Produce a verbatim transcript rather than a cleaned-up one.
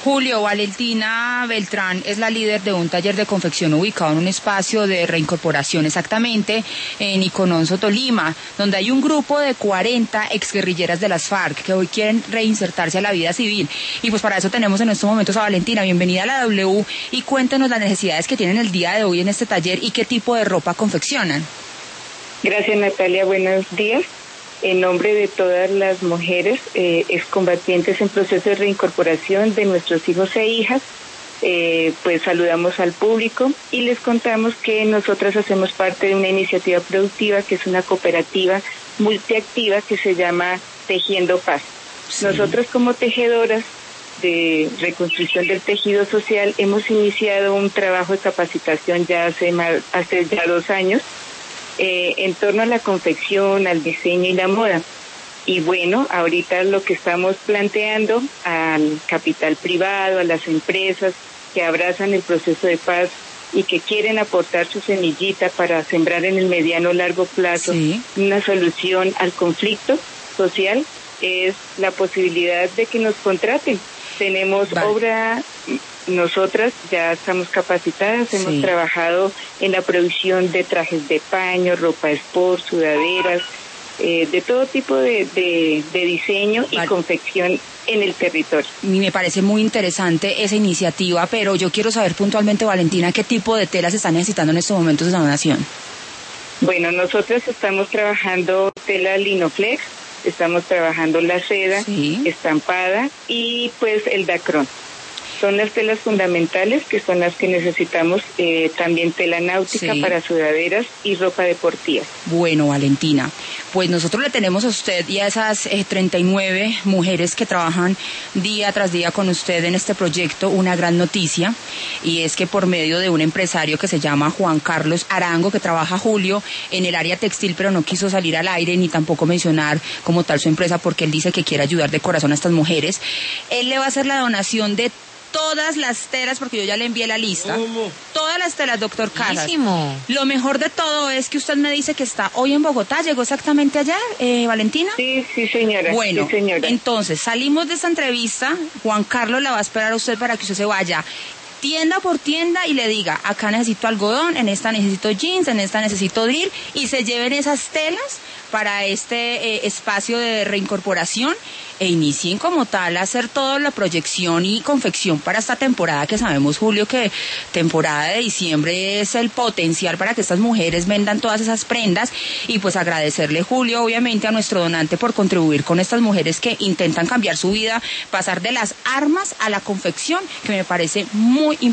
Julio, Valentina Beltrán es la líder de un taller de confección ubicado en un espacio de reincorporación, exactamente en Icononso, Tolima, donde hay un grupo de cuarenta exguerrilleras de las FARC que hoy quieren reinsertarse a la vida civil. Y pues para eso tenemos en estos momentos a Valentina. Bienvenida a la W y cuéntenos las necesidades que tienen el día de hoy en este taller y qué tipo de ropa confeccionan. Gracias, Natalia, buenos días. En nombre de todas las mujeres eh, excombatientes en proceso de reincorporación de nuestros hijos e hijas, eh, pues saludamos al público y les contamos que nosotras hacemos parte de una iniciativa productiva que es una cooperativa multiactiva que se llama Tejiendo Paz. Sí. Nosotros como tejedoras de reconstrucción del tejido social hemos iniciado un trabajo de capacitación ya hace, más, hace ya dos años, Eh, en torno a la confección, al diseño y la moda. Y bueno, ahorita lo que estamos planteando al capital privado, a las empresas que abrazan el proceso de paz y que quieren aportar su semillita para sembrar en el mediano o largo plazo sí. una solución al conflicto social, es la posibilidad de que nos contraten. Tenemos vale. obra... Nosotras ya estamos capacitadas, sí. hemos trabajado en la producción de trajes de paño, ropa sport, sudaderas, eh, de todo tipo de, de, de diseño vale. y confección en el territorio. Me parece muy interesante esa iniciativa, pero yo quiero saber puntualmente, Valentina, ¿qué tipo de telas están necesitando en estos momentos de donación? Bueno, nosotros estamos trabajando tela Linoflex, estamos trabajando la seda sí. estampada y pues el dacrón. Son las telas fundamentales que son las que necesitamos, eh, también tela náutica sí. para sudaderas y ropa deportiva. Bueno, Valentina, pues nosotros le tenemos a usted y a esas eh, treinta y nueve mujeres que trabajan día tras día con usted en este proyecto una gran noticia, y es que por medio de un empresario que se llama Juan Carlos Arango, que trabaja Julio en el área textil, pero no quiso salir al aire ni tampoco mencionar como tal su empresa porque él dice que quiere ayudar de corazón a estas mujeres, él le va a hacer la donación de todas las telas, porque yo ya le envié la lista. ¿Cómo? Todas las telas, doctor Casas. Buenísimo. Lo mejor de todo es que usted me dice que está hoy en Bogotá. ¿Llegó exactamente ayer, eh, Valentina? Sí, sí, señora. Bueno, sí, señora. Entonces, salimos de esta entrevista. Juan Carlos la va a esperar a usted para que usted se vaya tienda por tienda y le diga, acá necesito algodón, en esta necesito jeans, en esta necesito drill, y se lleven esas telas para este eh, espacio de reincorporación e inicien como tal a hacer toda la proyección y confección para esta temporada, que sabemos, Julio, que temporada de diciembre es el potencial para que estas mujeres vendan todas esas prendas. Y pues agradecerle, Julio, obviamente a nuestro donante por contribuir con estas mujeres que intentan cambiar su vida, pasar de las armas a la confección, que me parece muy importante.